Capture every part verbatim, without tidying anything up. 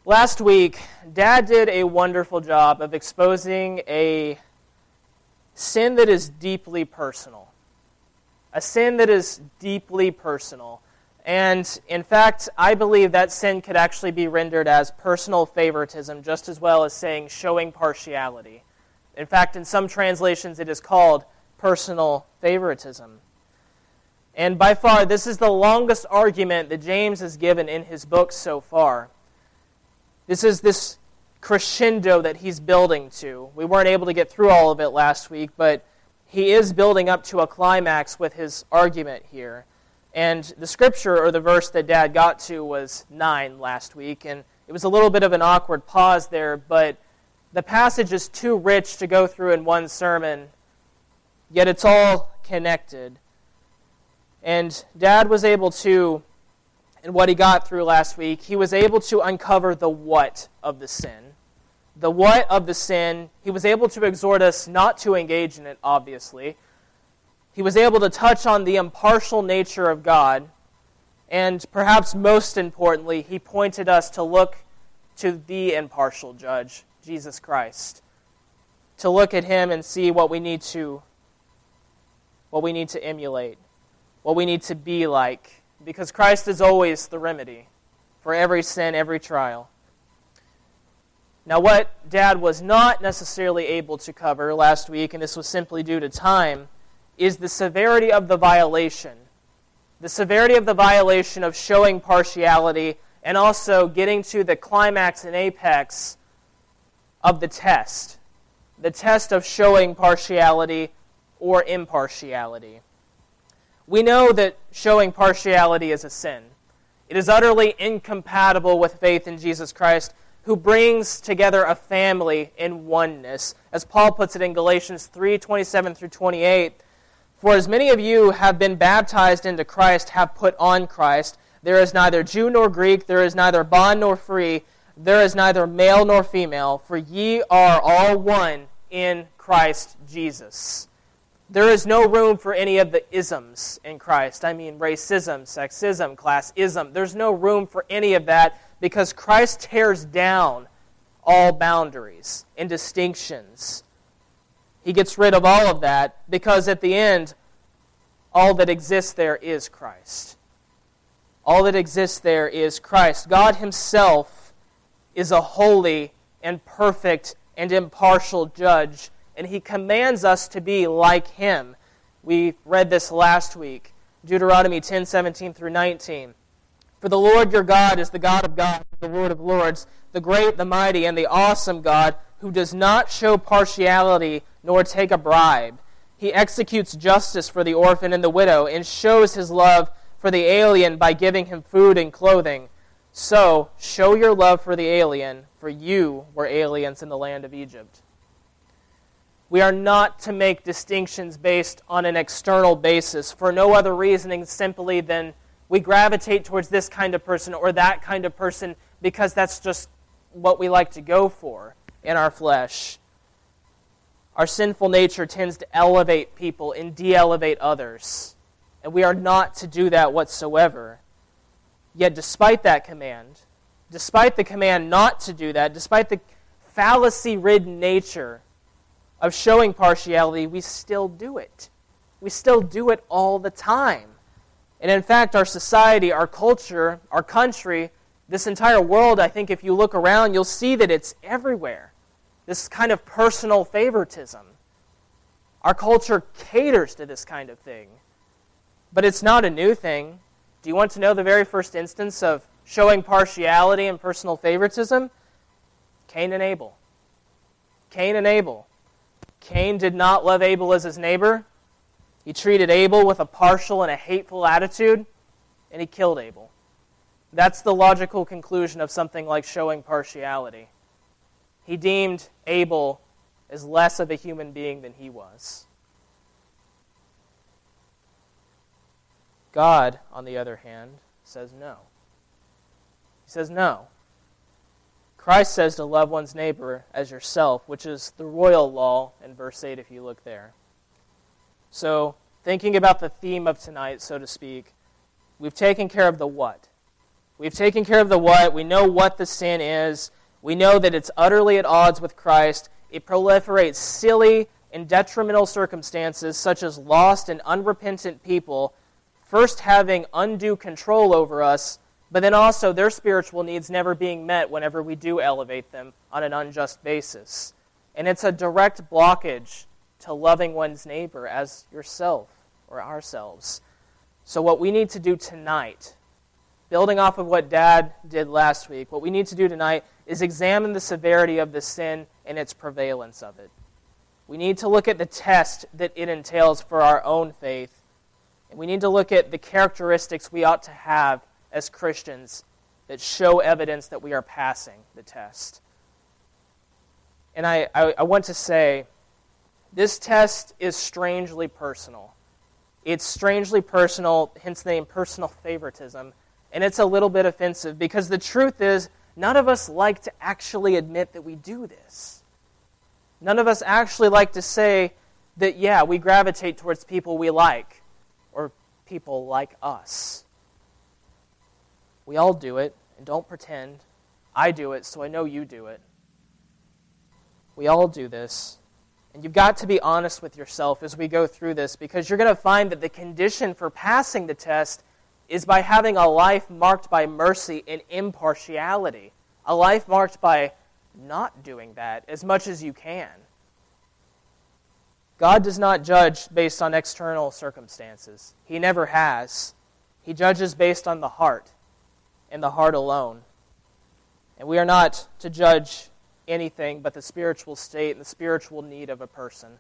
Last week, Dad did a wonderful job of exposing a sin that is deeply personal. A sin that is deeply personal. And in fact, I believe that sin could actually be rendered as personal favoritism, just as well as saying showing partiality. In fact, in some translations, it is called personal favoritism. And by far, this is the longest argument that James has given in his book so far. This is this crescendo that he's building to. We weren't able to get through all of it last week, but he is building up to a climax with his argument here. And the scripture, or the verse that Dad got to, was nine last week, and it was a little bit of an awkward pause there, but the passage is too rich to go through in one sermon, yet it's all connected. And Dad was able to, in what he got through last week, he was able to uncover the what of the sin. The what of the sin. He was able to exhort us not to engage in it, obviously. He was able to touch on the impartial nature of God. And perhaps most importantly, he pointed us to look to the impartial judge, Jesus Christ. To look at him and see what we need to, what we need to emulate, what we need to be like. Because Christ is always the remedy for every sin, every trial. Now, what Dad was not necessarily able to cover last week, and this was simply due to time, is the severity of the violation. The severity of the violation of showing partiality, and also getting to the climax and apex of the test. The test of showing partiality or impartiality. We know that showing partiality is a sin. It is utterly incompatible with faith in Jesus Christ, who brings together a family in oneness. As Paul puts it in Galatians three, twenty-seven through twenty-eight, "For as many of you have been baptized into Christ, have put on Christ. There is neither Jew nor Greek, there is neither bond nor free, there is neither male nor female, for ye are all one in Christ Jesus." There is no room for any of the isms in Christ. I mean racism, sexism, classism. There's no room for any of that because Christ tears down all boundaries and distinctions. He gets rid of all of that because at the end, all that exists there is Christ. All that exists there is Christ. God himself is a holy and perfect and impartial judge, and he commands us to be like him. We read this last week, Deuteronomy ten, seventeen through nineteen. "For the Lord your God is the God of gods, the Lord of lords, the great, the mighty, and the awesome God, who does not show partiality nor take a bribe. He executes justice for the orphan and the widow, and shows his love for the alien by giving him food and clothing. So, show your love for the alien, for you were aliens in the land of Egypt." We are not to make distinctions based on an external basis for no other reasoning simply than we gravitate towards this kind of person or that kind of person because that's just what we like to go for in our flesh. Our sinful nature tends to elevate people and de-elevate others, and we are not to do that whatsoever. Yet despite that command, despite the command not to do that, despite the fallacy-ridden nature of showing partiality, we still do it. We still do it all the time. And in fact, our society, our culture, our country, this entire world, I think if you look around, you'll see that it's everywhere. This kind of personal favoritism. Our culture caters to this kind of thing. But it's not a new thing. Do you want to know the very first instance of showing partiality and personal favoritism? Cain and Abel. Cain and Abel. Cain did not love Abel as his neighbor. He treated Abel with a partial and a hateful attitude, and he killed Abel. That's the logical conclusion of something like showing partiality. He deemed Abel as less of a human being than he was. God, on the other hand, says no. He says no. Christ says to love one's neighbor as yourself, which is the royal law in verse eight if you look there. So, thinking about the theme of tonight, so to speak, we've taken care of the what. We've taken care of the what. We know what the sin is. We know that it's utterly at odds with Christ. It proliferates silly and detrimental circumstances such as lost and unrepentant people first having undue control over us, but then also their spiritual needs never being met whenever we do elevate them on an unjust basis. And it's a direct blockage to loving one's neighbor as yourself or ourselves. So what we need to do tonight, building off of what Dad did last week, what we need to do tonight is examine the severity of the sin and its prevalence of it. We need to look at the test that it entails for our own faith. And we need to look at the characteristics we ought to have as Christians that show evidence that we are passing the test. And I, I, I want to say, this test is strangely personal. It's strangely personal, hence the name personal favoritism. And it's a little bit offensive because the truth is, none of us like to actually admit that we do this. None of us actually like to say that, yeah, we gravitate towards people we like or people like us. We all do it, and don't pretend. I do it, so I know you do it. We all do this. And you've got to be honest with yourself as we go through this, because you're going to find that the condition for passing the test is by having a life marked by mercy and impartiality. A life marked by not doing that as much as you can. God does not judge based on external circumstances. He never has. He judges based on the heart, and the heart alone. And we are not to judge anything but the spiritual state and the spiritual need of a person.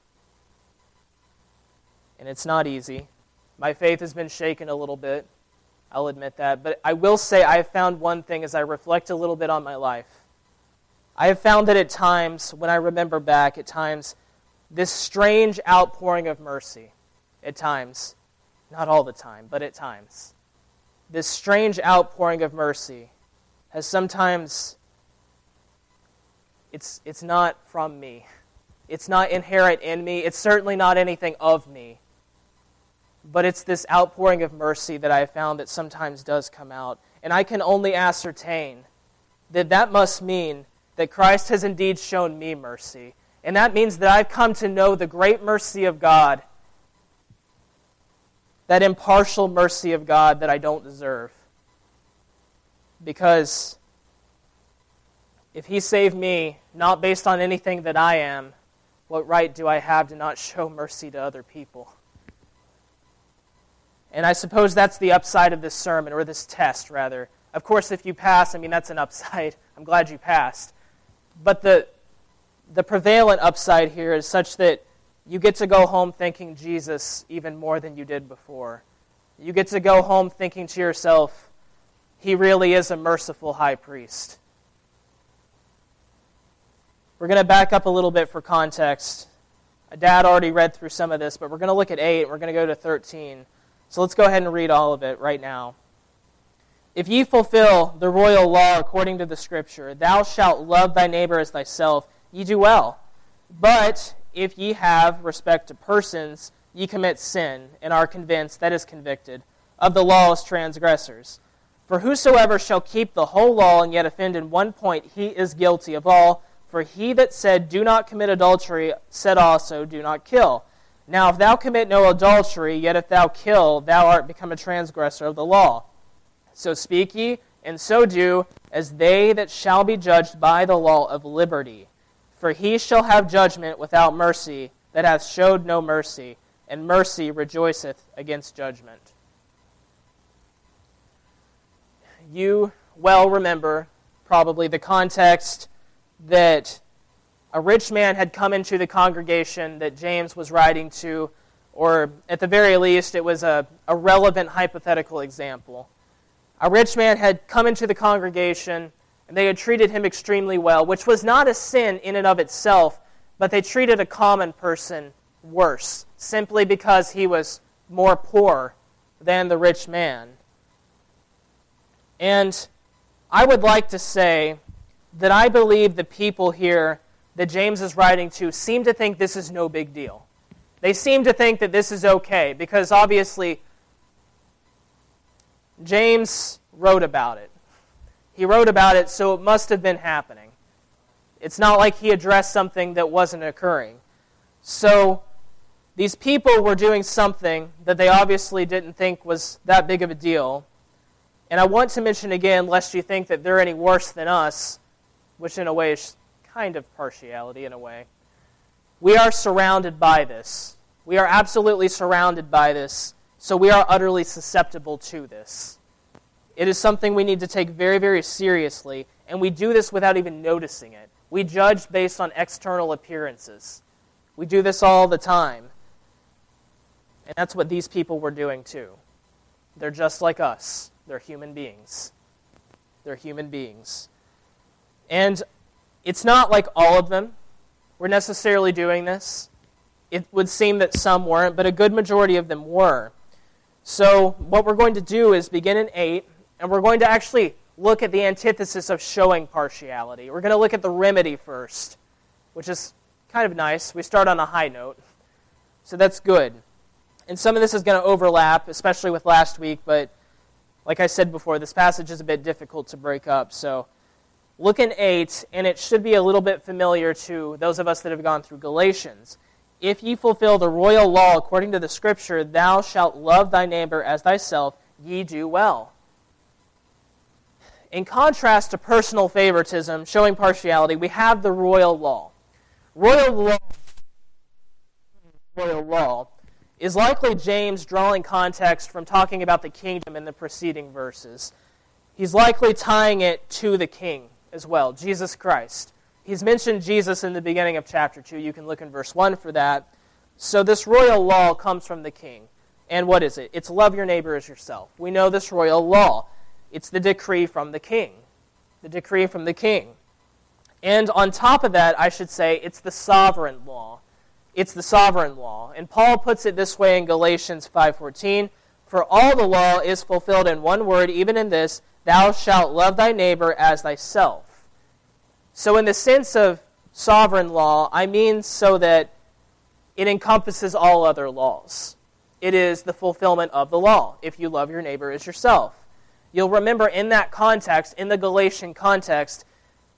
And it's not easy. My faith has been shaken a little bit. I'll admit that. But I will say I have found one thing as I reflect a little bit on my life. I have found that at times, when I remember back, at times, this strange outpouring of mercy, at times, not all the time, but at times, this strange outpouring of mercy has sometimes, it's, it's not from me. It's not inherent in me. It's certainly not anything of me. But it's this outpouring of mercy that I have found that sometimes does come out. And I can only ascertain that that must mean that Christ has indeed shown me mercy. And that means that I've come to know the great mercy of God, that impartial mercy of God that I don't deserve. Because if He saved me, not based on anything that I am, what right do I have to not show mercy to other people? And I suppose that's the upside of this sermon, or this test, rather. Of course, if you pass, I mean, that's an upside. I'm glad you passed. But the the prevalent upside here is such that you get to go home thanking Jesus even more than you did before. You get to go home thinking to yourself, He really is a merciful high priest. We're going to back up a little bit for context. Dad already read through some of this, but we're going to look at eight, and we're going to go to thirteen. So let's go ahead and read all of it right now. If ye fulfill the royal law according to the Scripture, thou shalt love thy neighbor as thyself, ye do well. But if ye have respect to persons, ye commit sin, and are convinced, that is convicted, of the law as transgressors. For whosoever shall keep the whole law and yet offend in one point, he is guilty of all. For he that said, do not commit adultery, said also, do not kill. Now if thou commit no adultery, yet if thou kill, thou art become a transgressor of the law. So speak ye, and so do, as they that shall be judged by the law of liberty. For he shall have judgment without mercy, that hath showed no mercy, and mercy rejoiceth against judgment. You well remember, probably, the context that a rich man had come into the congregation that James was writing to, or at the very least, it was a, a relevant hypothetical example. A rich man had come into the congregation, and they had treated him extremely well, which was not a sin in and of itself, but they treated a common person worse, simply because he was more poor than the rich man. And I would like to say that I believe the people here that James is writing to seem to think this is no big deal. They seem to think that this is okay, because obviously James wrote about it. He wrote about it, so it must have been happening. It's not like he addressed something that wasn't occurring. So these people were doing something that they obviously didn't think was that big of a deal. And I want to mention again, lest you think that they're any worse than us, which in a way is kind of partiality in a way. We are surrounded by this. We are absolutely surrounded by this, so we are utterly susceptible to this. It is something we need to take very, very seriously, and we do this without even noticing it. We judge based on external appearances. We do this all the time. And that's what these people were doing too. They're just like us. They're human beings. They're human beings. And it's not like all of them were necessarily doing this. It would seem that some weren't, but a good majority of them were. So what we're going to do is begin in eight, and we're going to actually look at the antithesis of showing partiality. We're going to look at the remedy first, which is kind of nice. We start on a high note, so that's good. And some of this is going to overlap, especially with last week, but like I said before, this passage is a bit difficult to break up. So look in eight, and it should be a little bit familiar to those of us that have gone through Galatians. If ye fulfill the royal law according to the Scripture, thou shalt love thy neighbor as thyself, ye do well. In contrast to personal favoritism, showing partiality, we have the royal law. Royal law, royal law is likely James drawing context from talking about the kingdom in the preceding verses. He's likely tying it to the king as well, Jesus Christ. He's mentioned Jesus in the beginning of chapter two. You can look in verse one for that. So this royal law comes from the king. And what is it? It's love your neighbor as yourself. We know this royal law. It's the decree from the king. The decree from the king. And on top of that, I should say, it's the sovereign law. It's the sovereign law. And Paul puts it this way in Galatians five fourteen, for all the law is fulfilled in one word, even in this, thou shalt love thy neighbor as thyself. So in the sense of sovereign law, I mean so that it encompasses all other laws. It is the fulfillment of the law, if you love your neighbor as yourself. You'll remember in that context, in the Galatian context,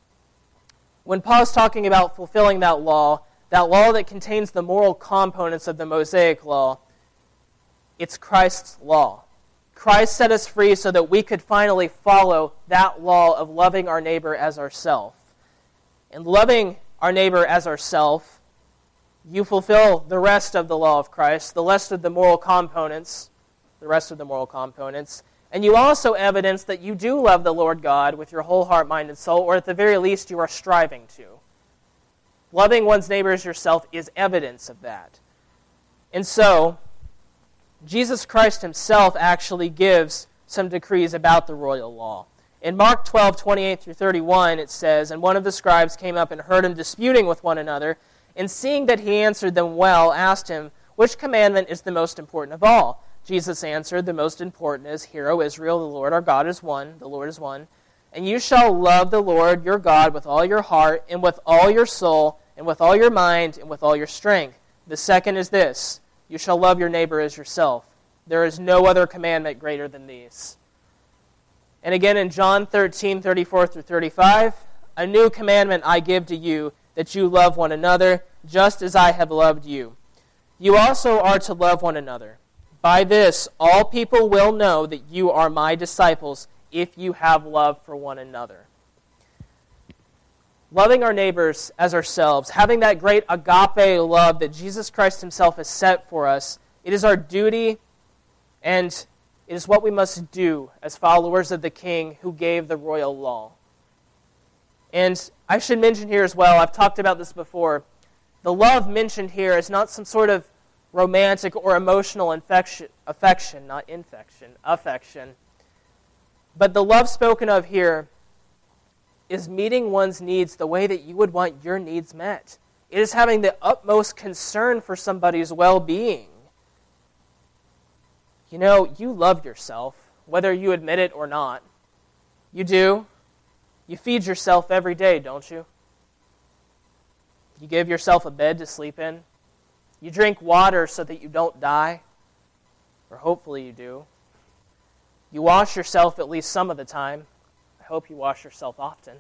when Paul's talking about fulfilling that law, that law that contains the moral components of the Mosaic law, it's Christ's law. Christ set us free so that we could finally follow that law of loving our neighbor as ourselves. And loving our neighbor as ourselves, you fulfill the rest of the law of Christ, the rest of the moral components, the rest of the moral components, and you also evidence that you do love the Lord God with your whole heart, mind, and soul, or at the very least you are striving to. Loving one's neighbor as yourself is evidence of that. And so, Jesus Christ himself actually gives some decrees about the royal law. In Mark twelve, twenty-eight through thirty-one, it says, and one of the scribes came up and heard him disputing with one another, and seeing that he answered them well, asked him, which commandment is the most important of all? Jesus answered, the most important is, Hear, O Israel, the Lord our God is one, the Lord is one, and you shall love the Lord your God with all your heart, and with all your soul, and with all your mind, and with all your strength. The second is this, you shall love your neighbor as yourself. There is no other commandment greater than these. And again in John thirteen, thirty-four through thirty-five, a new commandment I give to you, that you love one another, just as I have loved you. You also are to love one another. By this, all people will know that you are my disciples, if you have love for one another. Loving our neighbors as ourselves, having that great agape love that Jesus Christ himself has set for us, it is our duty, and it is what we must do as followers of the King who gave the royal law. And I should mention here as well, I've talked about this before, the love mentioned here is not some sort of romantic or emotional infection, affection, not infection, affection. But the love spoken of here is meeting one's needs the way that you would want your needs met. It is having the utmost concern for somebody's well-being. You know, you love yourself, whether you admit it or not. You do. You feed yourself every day, don't you? You give yourself a bed to sleep in. You drink water so that you don't die. Or hopefully you do. You wash yourself at least some of the time. I hope you wash yourself often.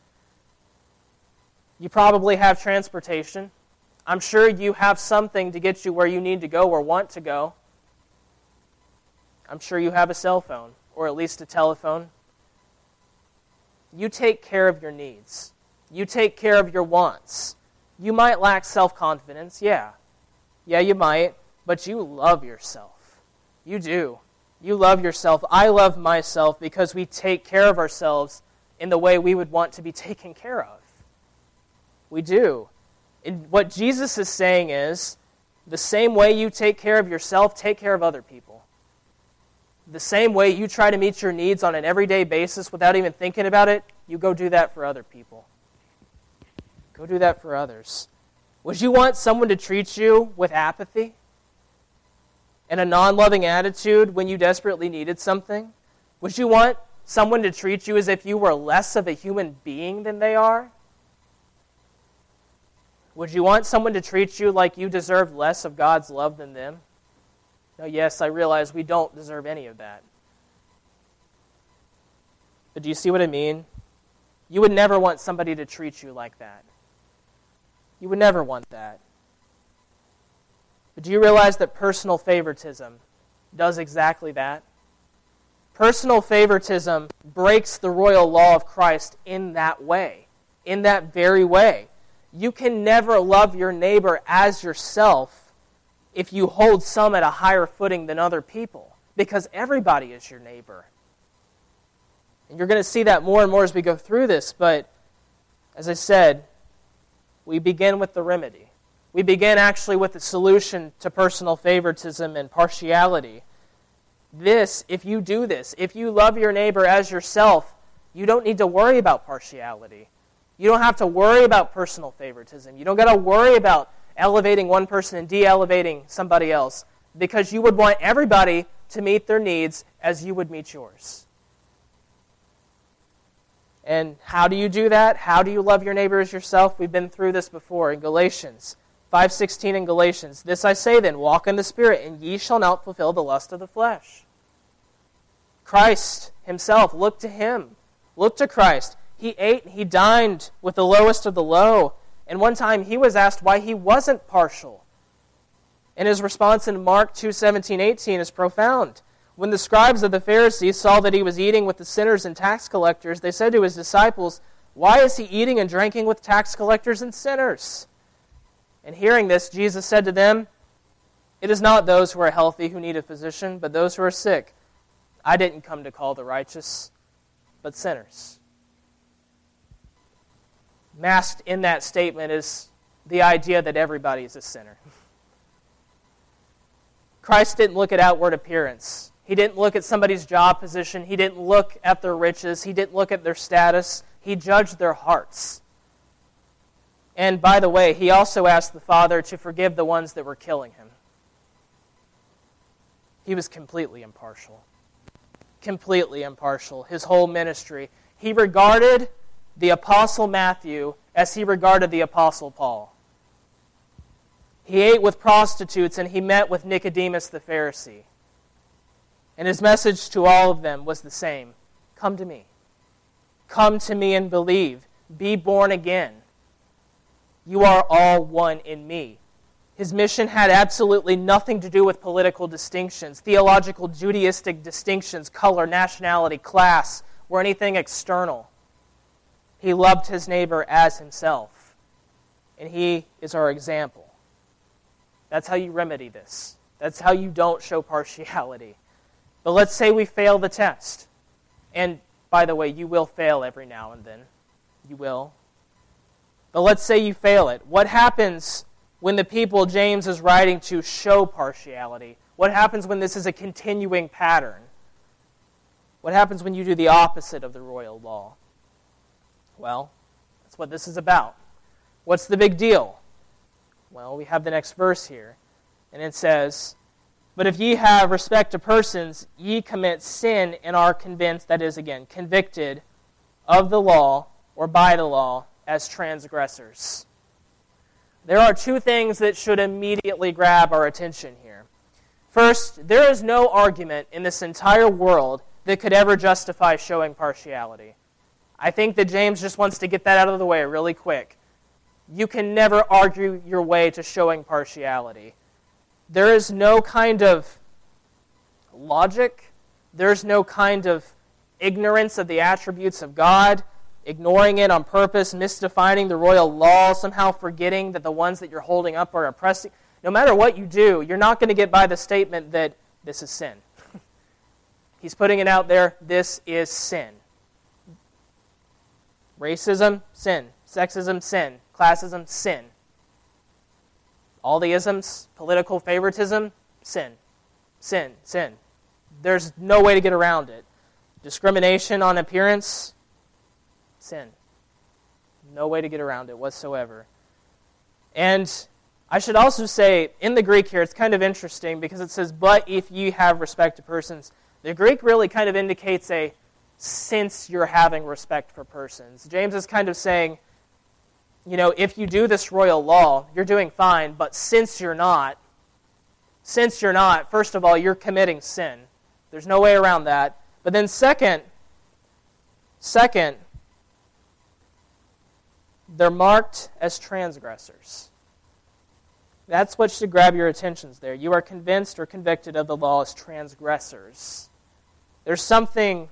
You probably have transportation. I'm sure you have something to get you where you need to go or want to go. I'm sure you have a cell phone, or at least a telephone. You take care of your needs. You take care of your wants. You might lack self-confidence, yeah. Yeah, you might, but you love yourself. You do. You love yourself. I love myself because we take care of ourselves in the way we would want to be taken care of. We do. And what Jesus is saying is, the same way you take care of yourself, take care of other people. The same way you try to meet your needs on an everyday basis without even thinking about it, you go do that for other people. Go do that for others. Would you want someone to treat you with apathy and a non-loving attitude when you desperately needed something? Would you want someone to treat you as if you were less of a human being than they are? Would you want someone to treat you like you deserved less of God's love than them? No, yes, I realize we don't deserve any of that. But do you see what I mean? You would never want somebody to treat you like that. You would never want that. But do you realize that personal favoritism does exactly that? Personal favoritism breaks the royal law of Christ in that way, in that very way. You can never love your neighbor as yourself if you hold some at a higher footing than other people, because everybody is your neighbor. And you're going to see that more and more as we go through this, but as I said, we begin with the remedy. We begin actually with the solution to personal favoritism and partiality. This, if you do this, if you love your neighbor as yourself, you don't need to worry about partiality. You don't have to worry about personal favoritism. You don't got to worry about elevating one person and de-elevating somebody else, because you would want everybody to meet their needs as you would meet yours. And how do you do that? How do you love your neighbor as yourself? We've been through this before in Galatians five sixteen in Galatians. This I say then, walk in the Spirit, and ye shall not fulfill the lust of the flesh. Christ himself, look to him. Look to Christ. He ate and he dined with the lowest of the low. And one time he was asked why he wasn't partial. And his response in Mark two seventeen eighteen is profound. When the scribes of the Pharisees saw that he was eating with the sinners and tax collectors, they said to his disciples, "Why is he eating and drinking with tax collectors and sinners?" And hearing this, Jesus said to them, "It is not those who are healthy who need a physician, but those who are sick. I didn't come to call the righteous, but sinners." Masked in that statement is the idea that everybody is a sinner. Christ didn't look at outward appearance. He didn't look at somebody's job position. He didn't look at their riches. He didn't look at their status. He judged their hearts. And by the way, he also asked the Father to forgive the ones that were killing him. He was completely impartial. Completely impartial. His whole ministry. He regarded the Apostle Matthew as he regarded the Apostle Paul. He ate with prostitutes and he met with Nicodemus the Pharisee. And his message to all of them was the same. Come to me. Come to me and believe. Be born again. You are all one in me. His mission had absolutely nothing to do with political distinctions, theological, Judaistic distinctions, color, nationality, class, or anything external. He loved his neighbor as himself. And he is our example. That's how you remedy this. That's how you don't show partiality. But let's say we fail the test. And by the way, you will fail every now and then. You will. But let's say you fail it. What happens when the people James is writing to show partiality? What happens when this is a continuing pattern? What happens when you do the opposite of the royal law? Well, that's what this is about. What's the big deal? Well, we have the next verse here. And it says, "But if ye have respect to persons, ye commit sin and are convinced," that is, again, convicted of the law or by the law as transgressors. There are two things that should immediately grab our attention here. First, there is no argument in this entire world that could ever justify showing partiality. I think that James just wants to get that out of the way really quick. You can never argue your way to showing partiality. There is no kind of logic. There's no kind of ignorance of the attributes of God, ignoring it on purpose, misdefining the royal law, somehow forgetting that the ones that you're holding up are oppressing. No matter what you do, you're not going to get by the statement that this is sin. He's putting it out there, this is sin. Racism, sin. Sexism, sin. Classism, sin. All the isms, political favoritism, sin. Sin, sin. There's no way to get around it. Discrimination on appearance, sin. No way to get around it whatsoever. And I should also say, in the Greek here, it's kind of interesting because it says, but if you have respect to persons. The Greek really kind of indicates a since you're having respect for persons. James is kind of saying, you know, if you do this royal law, you're doing fine, but since you're not, since you're not, first of all, you're committing sin. There's no way around that. But then second, second, they're marked as transgressors. That's what should grab your attentions there. You are convinced or convicted of the law as transgressors. There's something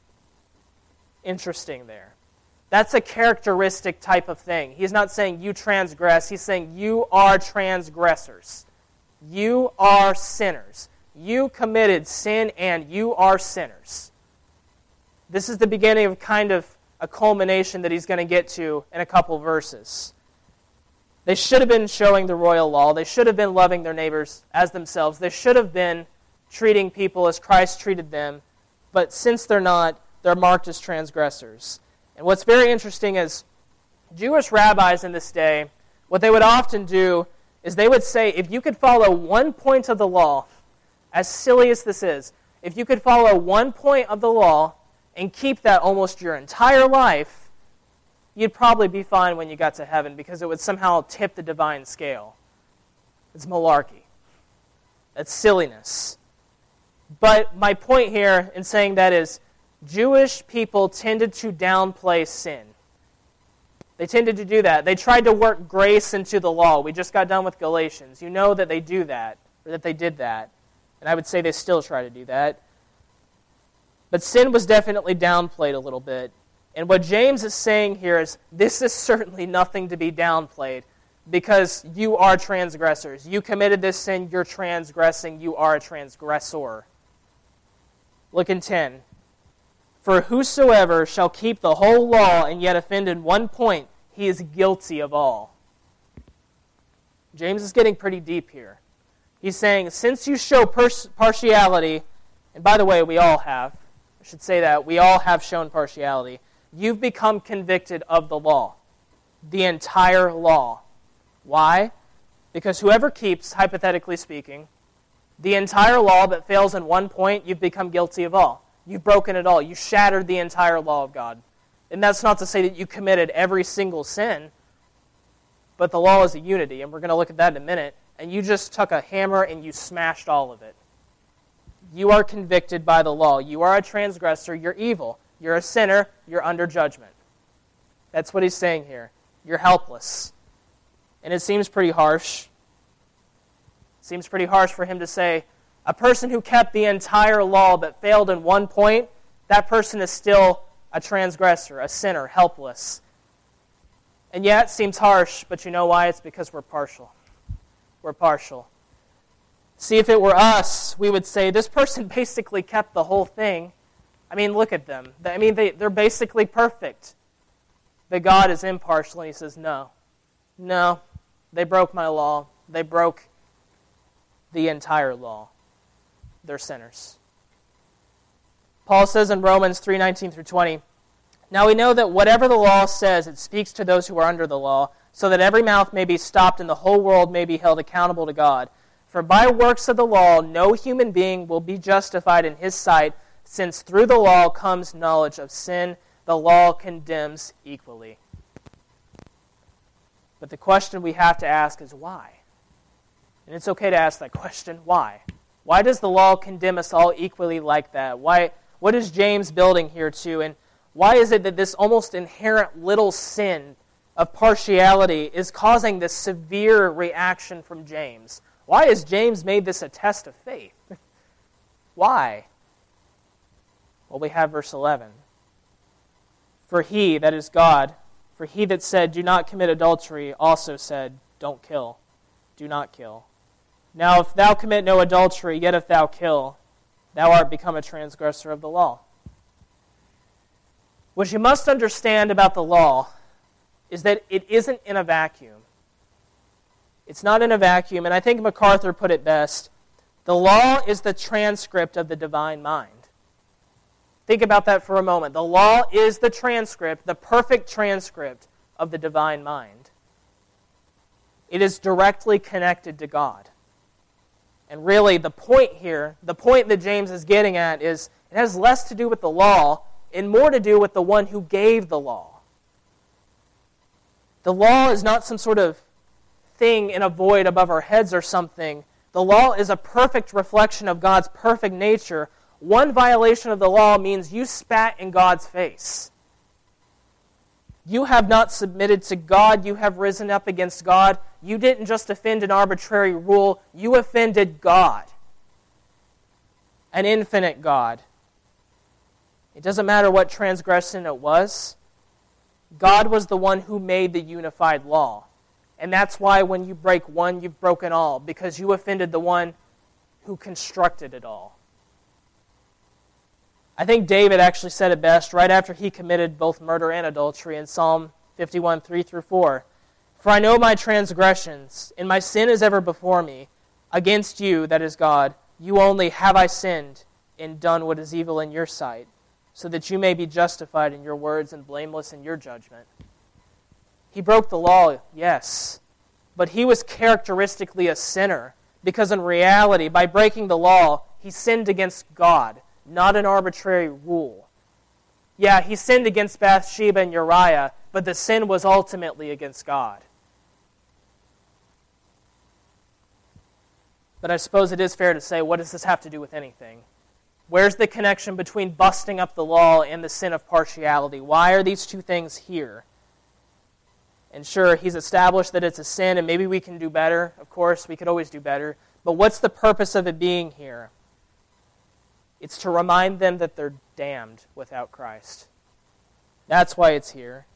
interesting there. That's a characteristic type of thing. He's not saying you transgress. He's saying you are transgressors. You are sinners. You committed sin and you are sinners. This is the beginning of kind of a culmination that he's going to get to in a couple verses. They should have been showing the royal law. They should have been loving their neighbors as themselves. They should have been treating people as Christ treated them. But since they're not, they're marked as transgressors. And what's very interesting is Jewish rabbis in this day, what they would often do is they would say, if you could follow one point of the law, as silly as this is, if you could follow one point of the law and keep that almost your entire life, you'd probably be fine when you got to heaven because it would somehow tip the divine scale. It's malarkey. That's silliness. But my point here in saying that is Jewish people tended to downplay sin. They tended to do that. They tried to work grace into the law. We just got done with Galatians. You know that they do that, or that they did that. And I would say they still try to do that. But sin was definitely downplayed a little bit. And what James is saying here is, this is certainly nothing to be downplayed, because you are transgressors. You committed this sin, you're transgressing, you are a transgressor. Look in ten. For whosoever shall keep the whole law and yet offend in one point, he is guilty of all. James is getting pretty deep here. He's saying, since you show pers- partiality, and by the way, we all have, I should say that, we all have shown partiality, you've become convicted of the law, the entire law. Why? Because whoever keeps, hypothetically speaking, the entire law but fails in one point, you've become guilty of all. You've broken it all. You shattered the entire law of God. And that's not to say that you committed every single sin, but the law is a unity, and we're going to look at that in a minute. And you just took a hammer and you smashed all of it. You are convicted by the law. You are a transgressor. You're evil. You're a sinner. You're under judgment. That's what he's saying here. You're helpless. And it seems pretty harsh. It seems pretty harsh for him to say, a person who kept the entire law but failed in one point, that person is still a transgressor, a sinner, helpless. And yeah, it seems harsh, but you know why? It's because we're partial. We're partial. See, if it were us, we would say, this person basically kept the whole thing. I mean, look at them. I mean, they, they're basically perfect. But God is impartial, and he says, no. No, they broke my law. They broke the entire law. They're sinners. Paul says in Romans three nineteen through twenty, now we know that whatever the law says, it speaks to those who are under the law, so that every mouth may be stopped and the whole world may be held accountable to God. For by works of the law, no human being will be justified in his sight, since through the law comes knowledge of sin. The law condemns equally. But the question we have to ask is why? And it's okay to ask that question, why? Why does the law condemn us all equally like that? Why, What is James building here to? And why is it that this almost inherent little sin of partiality is causing this severe reaction from James? Why has James made this a test of faith? Why? Well, we have verse eleven. For he, that is God, for he that said, do not commit adultery, also said, don't kill. Do not kill. Now if thou commit no adultery, yet if thou kill, thou art become a transgressor of the law. What you must understand about the law is that it isn't in a vacuum. It's not in a vacuum, and I think MacArthur put it best. The law is the transcript of the divine mind. Think about that for a moment. The law is the transcript, the perfect transcript of the divine mind. It is directly connected to God. And really, the point here, the point that James is getting at is it has less to do with the law and more to do with the one who gave the law. The law is not some sort of thing in a void above our heads or something. The law is a perfect reflection of God's perfect nature. One violation of the law means you spat in God's face. You have not submitted to God. You have risen up against God. You didn't just offend an arbitrary rule. You offended God, an infinite God. It doesn't matter what transgression it was. God was the one who made the unified law. And that's why when you break one, you've broken all, because you offended the one who constructed it all. I think David actually said it best right after he committed both murder and adultery in Psalm fifty-one, three through four. For I know my transgressions, and my sin is ever before me. Against you, that is God, you only have I sinned and done what is evil in your sight, so that you may be justified in your words and blameless in your judgment. He broke the law, yes, but he was characteristically a sinner, because in reality, by breaking the law, he sinned against God, not an arbitrary rule. Yeah, he sinned against Bathsheba and Uriah, but the sin was ultimately against God. But I suppose it is fair to say, what does this have to do with anything? Where's the connection between busting up the law and the sin of partiality? Why are these two things here? And sure, he's established that it's a sin, and maybe we can do better. Of course, we could always do better. But what's the purpose of it being here? It's to remind them that they're damned without Christ. That's why it's here.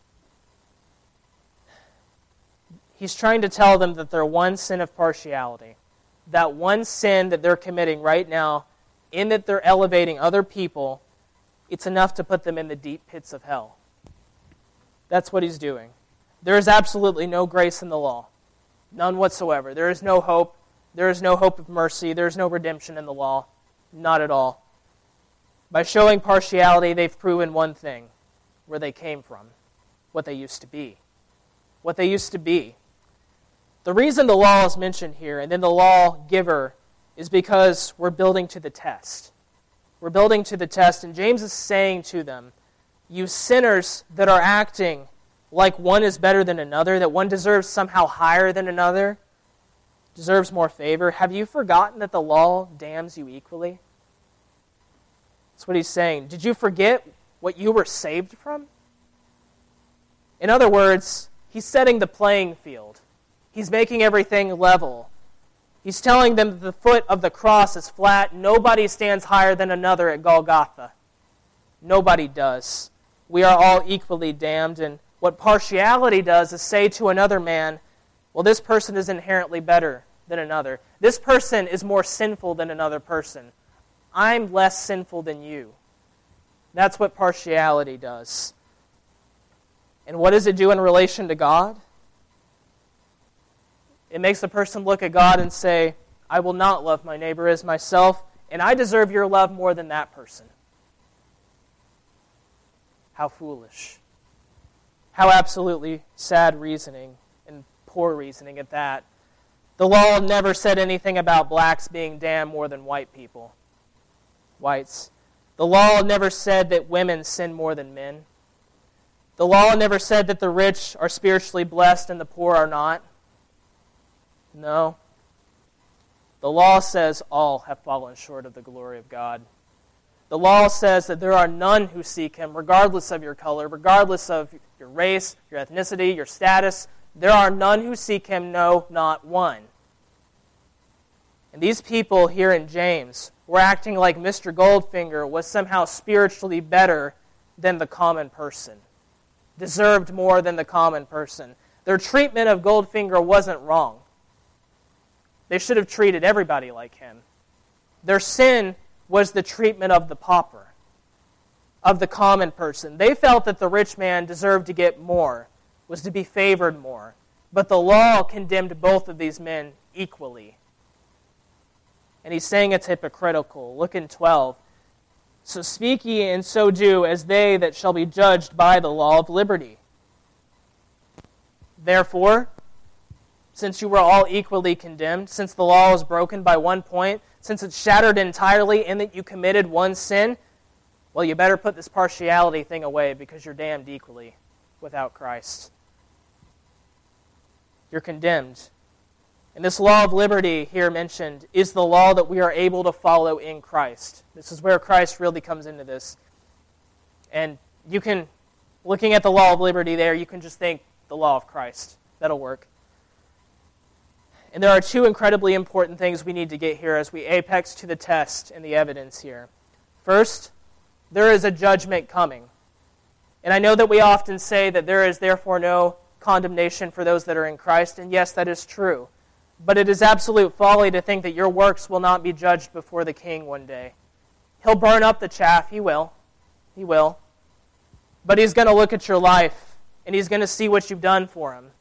He's trying to tell them that their one sin of partiality, that one sin that they're committing right now, in that they're elevating other people, it's enough to put them in the deep pits of hell. That's what he's doing. There is absolutely no grace in the law. None whatsoever. There is no hope. There is no hope of mercy. There is no redemption in the law. Not at all. By showing partiality, they've proven one thing: where they came from, what they used to be. What they used to be. The reason the law is mentioned here, and then the law giver, is because we're building to the test. We're building to the test, and James is saying to them, you sinners that are acting like one is better than another, that one deserves somehow higher than another, deserves more favor, have you forgotten that the law damns you equally? That's what he's saying. Did you forget what you were saved from? In other words, he's setting the playing field. He's making everything level. He's telling them that the foot of the cross is flat. Nobody stands higher than another at Golgotha. Nobody does. We are all equally damned, and what partiality does is say to another man, well, this person is inherently better than another. This person is more sinful than another person. I'm less sinful than you. That's what partiality does. And what does it do in relation to God? It makes a person look at God and say, I will not love my neighbor as myself, and I deserve your love more than that person. How foolish. How absolutely sad reasoning, and poor reasoning at that. The law never said anything about blacks being damned more than white people. Whites. The law never said that women sin more than men. The law never said that the rich are spiritually blessed and the poor are not. No. The law says all have fallen short of the glory of God. The law says that there are none who seek him, regardless of your color, regardless of your race, your ethnicity, your status. There are none who seek him, no, not one. And these people here in James were acting like Mister Goldfinger was somehow spiritually better than the common person, deserved more than the common person. Their treatment of Goldfinger wasn't wrong. They should have treated everybody like him. Their sin was the treatment of the pauper, of the common person. They felt that the rich man deserved to get more, was to be favored more. But the law condemned both of these men equally. And he's saying it's hypocritical. Look in twelve. So speak ye and so do as they that shall be judged by the law of liberty. Therefore, since you were all equally condemned, since the law was broken by one point, since it's shattered entirely in that you committed one sin, well, you better put this partiality thing away because you're damned equally without Christ. You're condemned. And this law of liberty here mentioned is the law that we are able to follow in Christ. This is where Christ really comes into this. And you can, looking at the law of liberty there, you can just think the law of Christ. That'll work. And there are two incredibly important things we need to get here as we apex to the test and the evidence here. First, there is a judgment coming. And I know that we often say that there is therefore no condemnation for those that are in Christ, and yes, that is true. But it is absolute folly to think that your works will not be judged before the King one day. He'll burn up the chaff, he will. He will. But he's going to look at your life, and he's going to see what you've done for him.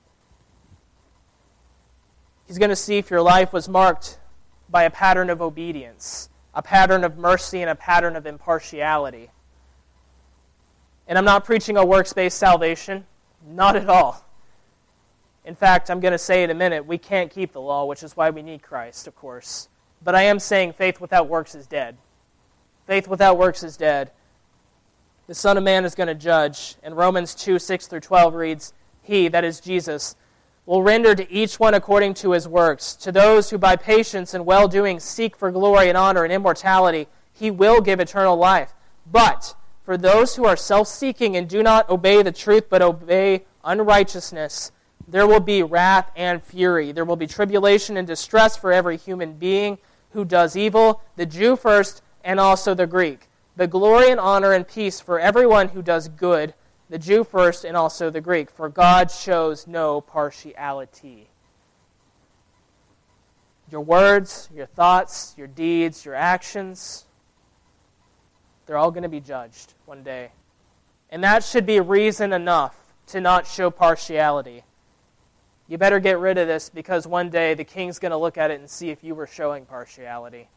He's going to see if your life was marked by a pattern of obedience, a pattern of mercy, and a pattern of impartiality. And I'm not preaching a works-based salvation. Not at all. In fact, I'm going to say in a minute, we can't keep the law, which is why we need Christ, of course. But I am saying faith without works is dead. Faith without works is dead. The Son of Man is going to judge. And Romans two, six through twelve reads, He, that is Jesus, will render to each one according to his works. To those who by patience and well-doing seek for glory and honor and immortality, he will give eternal life. But for those who are self-seeking and do not obey the truth but obey unrighteousness, there will be wrath and fury. There will be tribulation and distress for every human being who does evil, the Jew first and also the Greek. But glory and honor and peace for everyone who does good, the Jew first and also the Greek, for God shows no partiality. Your words, your thoughts, your deeds, your actions, they're all going to be judged one day. And that should be reason enough to not show partiality. You better get rid of this because one day the King's going to look at it and see if you were showing partiality.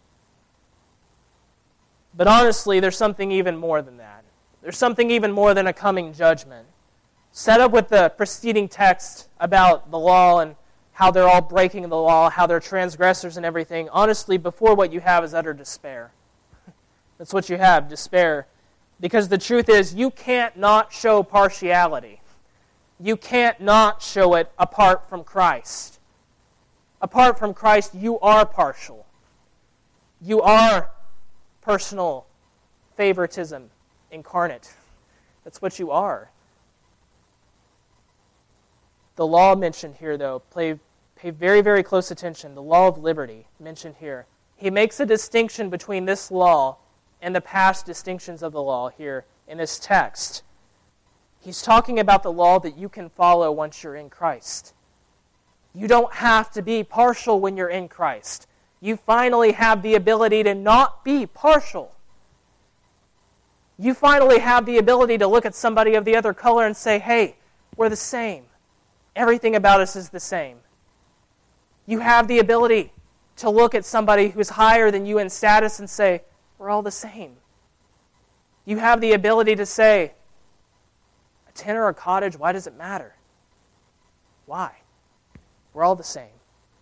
But honestly, there's something even more than that. There's something even more than a coming judgment. Set up with the preceding text about the law and how they're all breaking the law, how they're transgressors and everything. Honestly, before what you have is utter despair. That's what you have, despair. Because the truth is, you can't not show partiality. You can't not show it apart from Christ. Apart from Christ, you are partial. You are personal favoritism incarnate. That's what you are. The law mentioned here, though, pay, pay very, very close attention. The law of liberty mentioned here. He makes a distinction between this law and the past distinctions of the law here in this text. He's talking about the law that you can follow once you're in Christ. You don't have to be partial when you're in Christ. You finally have the ability to not be partial. You finally have the ability to look at somebody of the other color and say, hey, we're the same. Everything about us is the same. You have the ability to look at somebody who's higher than you in status and say, we're all the same. You have the ability to say, a tent or a cottage, why does it matter? Why? We're all the same.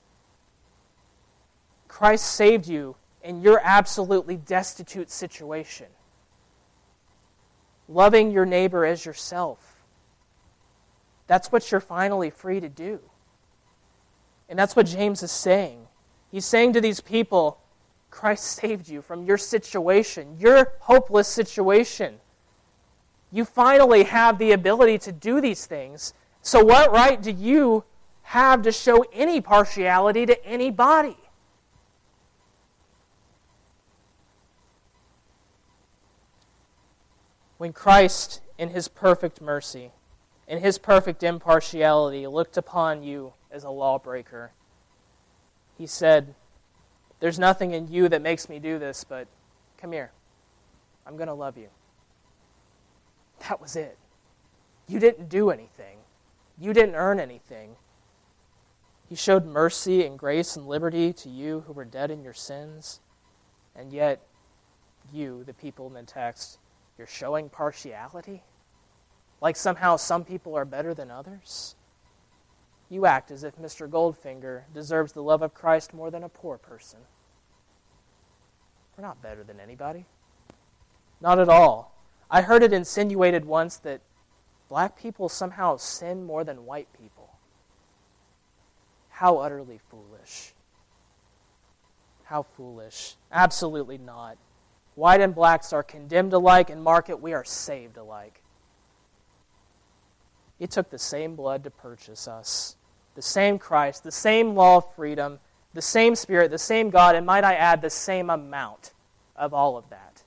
Christ saved you in your absolutely destitute situation. Loving your neighbor as yourself. That's what you're finally free to do. And that's what James is saying. He's saying to these people, Christ saved you from your situation, your hopeless situation. You finally have the ability to do these things. So what right do you have to show any partiality to anybody? When Christ, in his perfect mercy, in his perfect impartiality, looked upon you as a lawbreaker, he said, there's nothing in you that makes me do this, but come here. I'm going to love you. That was it. You didn't do anything. You didn't earn anything. He showed mercy and grace and liberty to you who were dead in your sins, and yet you, the people in the text, you're showing partiality? Like somehow some people are better than others? You act as if Mister Goldfinger deserves the love of Christ more than a poor person. We're not better than anybody. Not at all. I heard it insinuated once that black people somehow sin more than white people. How utterly foolish. How foolish. Absolutely not. White and blacks are condemned alike, and mark it, we are saved alike. It took the same blood to purchase us. The same Christ, the same law of freedom, the same Spirit, the same God, and might I add, the same amount of all of that.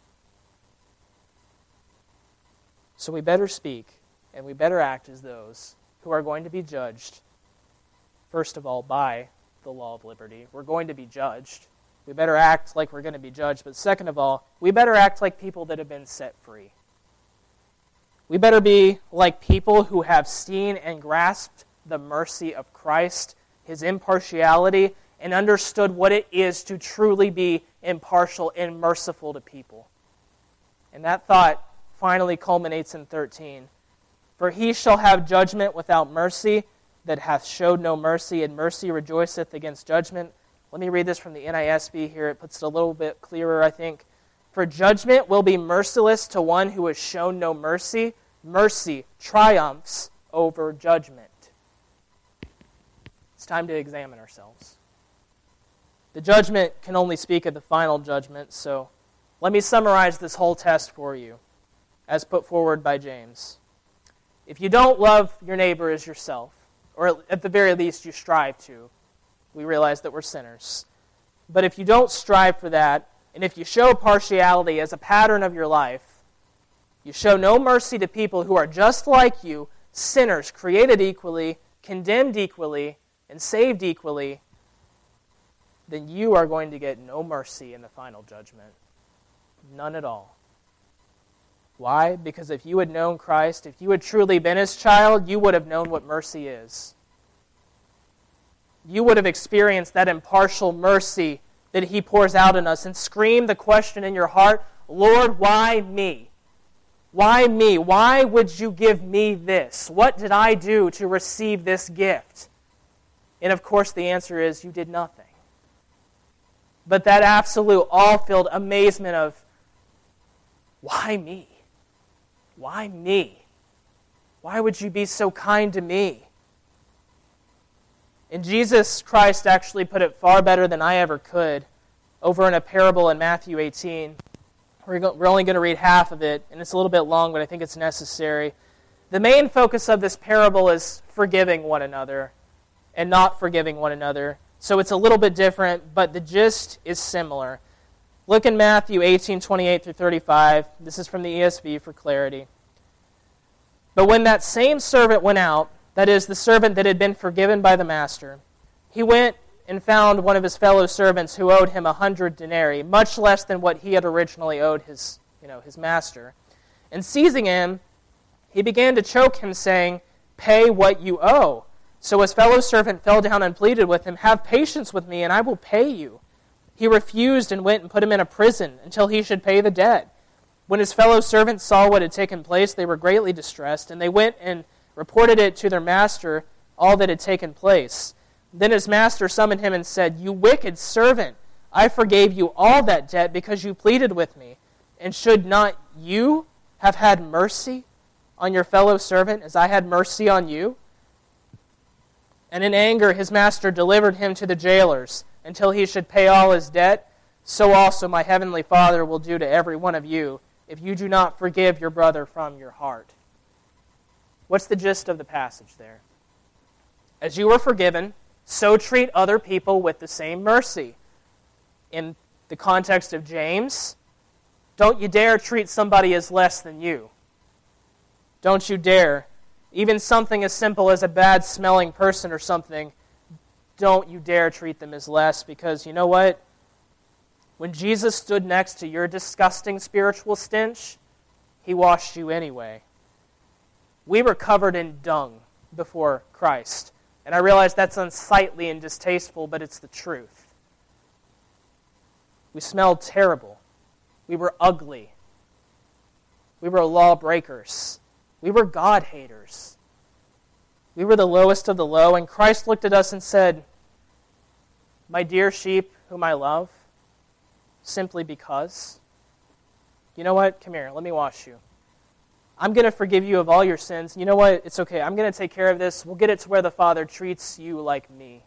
So we better speak, and we better act as those who are going to be judged, first of all, by the law of liberty. We're going to be judged. We better act like we're going to be judged. But second of all, we better act like people that have been set free. We better be like people who have seen and grasped the mercy of Christ, his impartiality, and understood what it is to truly be impartial and merciful to people. And that thought finally culminates in thirteen. For he shall have judgment without mercy, that hath showed no mercy, and mercy rejoiceth against judgment. Let me read this from the N I S B here. It puts it a little bit clearer, I think. For judgment will be merciless to one who has shown no mercy. Mercy triumphs over judgment. It's time to examine ourselves. The judgment can only speak of the final judgment, so let me summarize this whole test for you, as put forward by James. If you don't love your neighbor as yourself, or at the very least you strive to, we realize that we're sinners. But if you don't strive for that, and if you show partiality as a pattern of your life, you show no mercy to people who are just like you, sinners created equally, condemned equally, and saved equally, then you are going to get no mercy in the final judgment. None at all. Why? Because if you had known Christ, if you had truly been his child, you would have known what mercy is. You would have experienced that impartial mercy that he pours out in us and screamed the question in your heart, Lord, why me? Why me? Why would you give me this? What did I do to receive this gift? And of course the answer is you did nothing. But that absolute awe-filled amazement of, why me? Why me? Why would you be so kind to me? And Jesus Christ actually put it far better than I ever could over in a parable in Matthew eighteen. We're, go- we're only going to read half of it, and it's a little bit long, but I think it's necessary. The main focus of this parable is forgiving one another and not forgiving one another. So it's a little bit different, but the gist is similar. Look in Matthew eighteen, twenty-eight through thirty-five. This is from the E S V for clarity. But when that same servant went out, that is, the servant that had been forgiven by the master, he went and found one of his fellow servants who owed him a hundred denarii, much less than what he had originally owed his, you know, his master. And seizing him, he began to choke him, saying, "Pay what you owe." So his fellow servant fell down and pleaded with him, "Have patience with me, and I will pay you." He refused and went and put him in a prison until he should pay the debt. When his fellow servants saw what had taken place, they were greatly distressed, and they went and reported it to their master, all that had taken place. Then his master summoned him and said, "You wicked servant, I forgave you all that debt because you pleaded with me. And should not you have had mercy on your fellow servant as I had mercy on you?" And in anger his master delivered him to the jailers until he should pay all his debt. so also my heavenly Father will do to every one of you if you do not forgive your brother from your heart. What's the gist of the passage there? As you were forgiven, so treat other people with the same mercy. In the context of James, don't you dare treat somebody as less than you. Don't you dare. Even something as simple as a bad-smelling person or something, don't you dare treat them as less, because you know what? When Jesus stood next to your disgusting spiritual stench, he washed you anyway. We were covered in dung before Christ. And I realize that's unsightly and distasteful, but it's the truth. We smelled terrible. We were ugly. We were lawbreakers. We were God-haters. We were the lowest of the low, and Christ looked at us and said, "My dear sheep whom I love, simply because, you know what? Come here, let me wash you. I'm going to forgive you of all your sins. You know what? It's okay. I'm going to take care of this. We'll get it to where the Father treats you like me."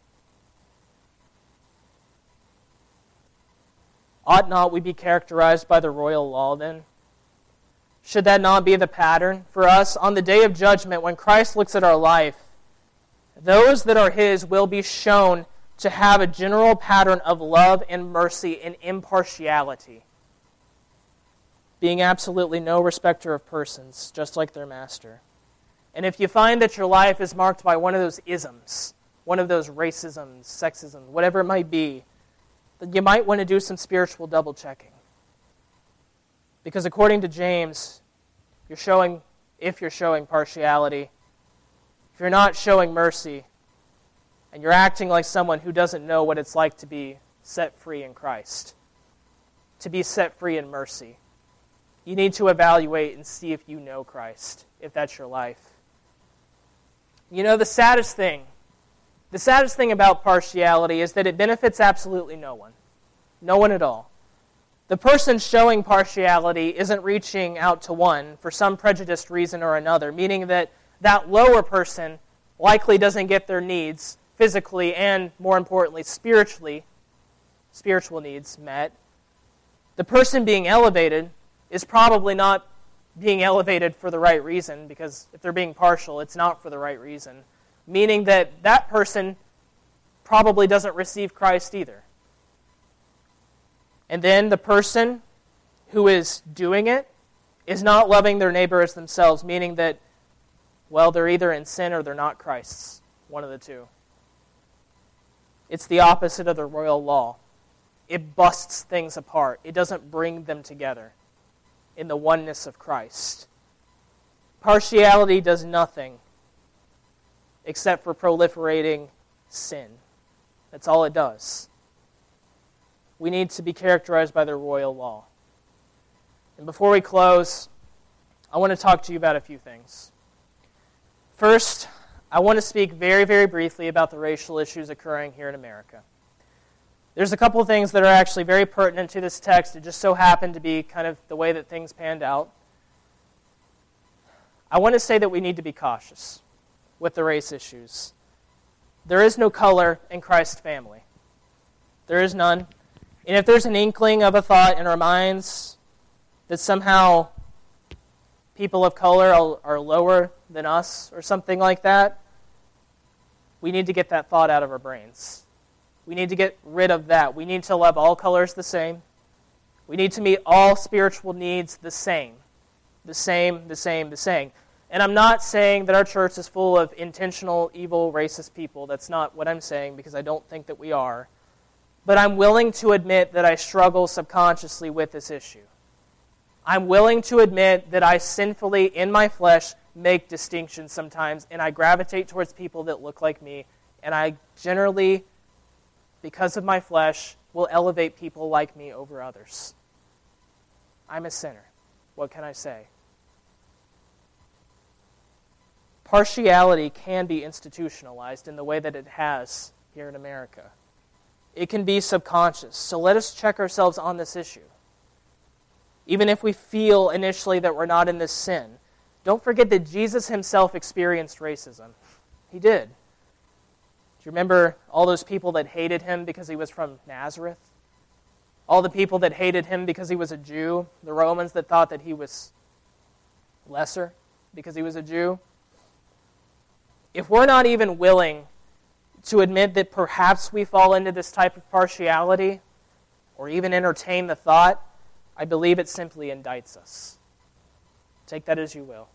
Ought not we be characterized by the royal law then? Should that not be the pattern for us on the day of judgment when Christ looks at our life? Those that are his will be shown to have a general pattern of love and mercy and impartiality, being absolutely no respecter of persons, just like their master. And if you find that your life is marked by one of those isms, one of those racisms, sexism, whatever it might be, then you might want to do some spiritual double-checking. Because according to James, you're showing, if you're showing partiality, if you're not showing mercy, and you're acting like someone who doesn't know what it's like to be set free in Christ, to be set free in mercy, you need to evaluate and see if you know Christ, if that's your life. You know, the saddest thing, the saddest thing about partiality is that it benefits absolutely no one. No one at all. The person showing partiality isn't reaching out to one for some prejudiced reason or another, meaning that that lower person likely doesn't get their needs physically and, more importantly, spiritually, spiritual needs met. The person being elevated is probably not being elevated for the right reason, because if they're being partial, it's not for the right reason, meaning that that person probably doesn't receive Christ either. And then the person who is doing it is not loving their neighbor as themselves, meaning that, well, they're either in sin or they're not Christ's, one of the two. It's the opposite of the royal law. It busts things apart. It doesn't bring them together in the oneness of Christ. Partiality does nothing except for proliferating sin. That's all it does. We need to be characterized by the royal law. And before we close, I want to talk to you about a few things. First, I want to speak very, very briefly about the racial issues occurring here in America. There's a couple of things that are actually very pertinent to this text. It just so happened to be kind of the way that things panned out. I want to say that we need to be cautious with the race issues. There is no color in Christ's family. There is none. And if there's an inkling of a thought in our minds that somehow people of color are, are lower than us or something like that, we need to get that thought out of our brains. We need to get rid of that. We need to love all colors the same. We need to meet all spiritual needs the same. The same, the same, the same. And I'm not saying that our church is full of intentional, evil, racist people. That's not what I'm saying, because I don't think that we are. But I'm willing to admit that I struggle subconsciously with this issue. I'm willing to admit that I sinfully, in my flesh, make distinctions sometimes, and I gravitate towards people that look like me, and I generally, because of my flesh, will elevate people like me over others. I'm a sinner. What can I say? Partiality can be institutionalized in the way that it has here in America. It can be subconscious. So let us check ourselves on this issue. Even if we feel initially that we're not in this sin, don't forget that Jesus himself experienced racism. He did. Do you remember all those people that hated him because he was from Nazareth? all the people that hated him because he was a Jew, the Romans that thought that he was lesser because he was a Jew. If we're not even willing to admit that perhaps we fall into this type of partiality, or even entertain the thought, I believe it simply indicts us. Take that as you will.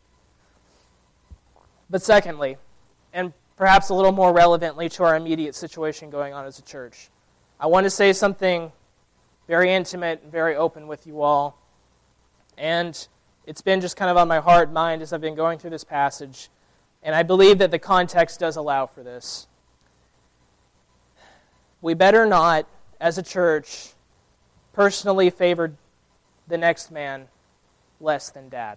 But secondly, and perhaps a little more relevantly to our immediate situation going on as a church, I want to say something very intimate and very open with you all. And it's been just kind of on my heart and mind as I've been going through this passage. And I believe that the context does allow for this. We better not, as a church, personally favor the next man less than Dad.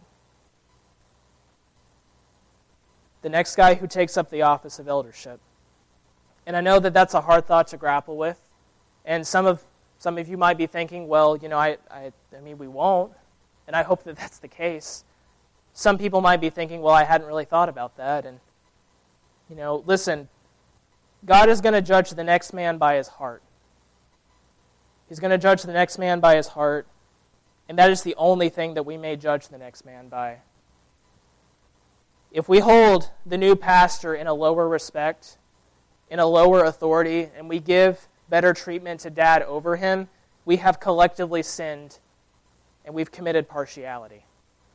The next guy who takes up the office of eldership. And I know that that's a hard thought to grapple with. And some of some of you might be thinking, well, you know, I, I, I mean, we won't. And I hope that that's the case. Some people might be thinking, well, I hadn't really thought about that. And, you know, listen, God is going to judge the next man by his heart. He's going to judge the next man by his heart. And that is the only thing that we may judge the next man by. If we hold the new pastor in a lower respect, in a lower authority, and we give better treatment to Dad over him, we have collectively sinned and we've committed partiality.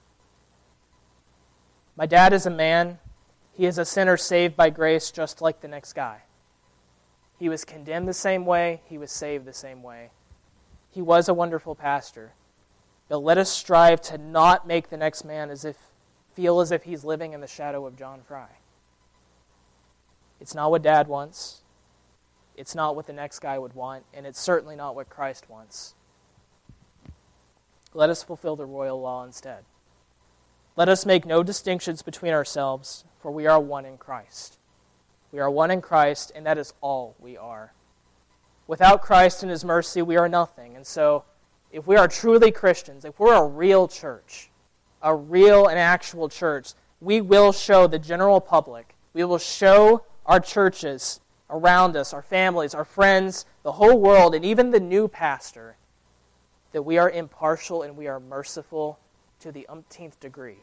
My dad is a man. He is a sinner saved by grace just like the next guy. He was condemned the same way. He was saved the same way. He was a wonderful pastor. But let us strive to not make the next man as if feel as if he's living in the shadow of John Fry. It's not what Dad wants. It's not what the next guy would want. And it's certainly not what Christ wants. Let us fulfill the royal law instead. Let us make no distinctions between ourselves, for we are one in Christ. We are one in Christ, and that is all we are. Without Christ and his mercy, we are nothing. And so, if we are truly Christians, if we're a real church, a real and actual church, we will show the general public, we will show our churches around us, our families, our friends, the whole world, and even the new pastor, that we are impartial and we are merciful to the umpteenth degree.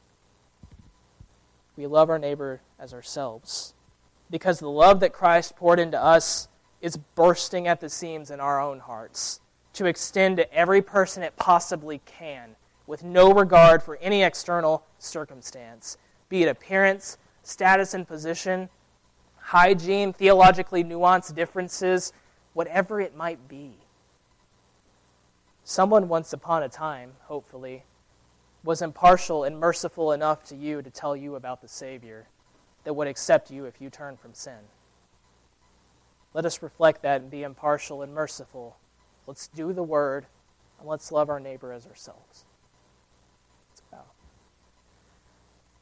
We love our neighbor as ourselves, because the love that Christ poured into us is bursting at the seams in our own hearts to extend to every person it possibly can, with no regard for any external circumstance, be it appearance, status and position, hygiene, theologically nuanced differences, whatever it might be. Someone once upon a time, hopefully, was impartial and merciful enough to you to tell you about the Savior that would accept you if you turn from sin. Let us reflect that and be impartial and merciful. Let's do the word, and let's love our neighbor as ourselves.